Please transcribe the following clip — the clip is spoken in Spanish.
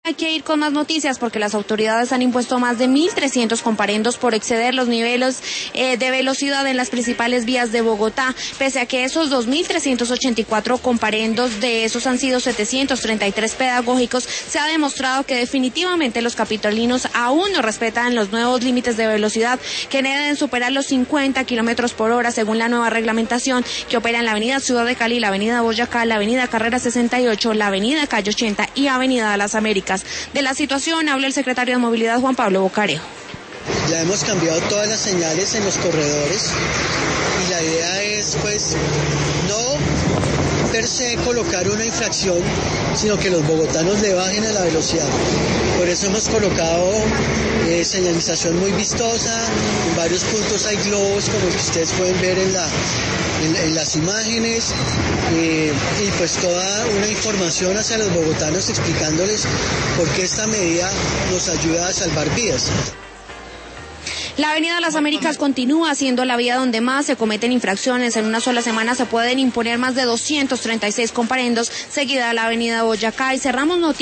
Hay que ir con más noticias porque las autoridades han impuesto más de 1.300 comparendos por exceder los niveles de velocidad en las principales vías de Bogotá. Pese a que esos 2.384 comparendos, de esos han sido 733 pedagógicos, se ha demostrado que definitivamente los capitolinos aún no respetan los nuevos límites de velocidad que deben superar los 50 kilómetros por hora según la nueva reglamentación que opera en la avenida Ciudad de Cali, la avenida Boyacá, la avenida Carrera 68, la avenida Calle 80 y avenida de las Américas. De la situación habla el secretario de Movilidad, Juan Pablo Bocarejo. Ya hemos cambiado todas las señales en los corredores y la idea es, pues, no per se colocar una infracción, sino que los bogotanos le bajen a la velocidad. Por eso hemos colocado señalización muy vistosa, en varios puntos hay globos como el que ustedes pueden ver en las imágenes, y pues toda una información hacia los bogotanos explicándoles por qué esta medida nos ayuda a salvar vidas. La avenida de las Américas continúa siendo la vía donde más se cometen infracciones. En una sola semana se pueden imponer más de 236 comparendos, seguida de la avenida Boyacá. Y cerramos noticias.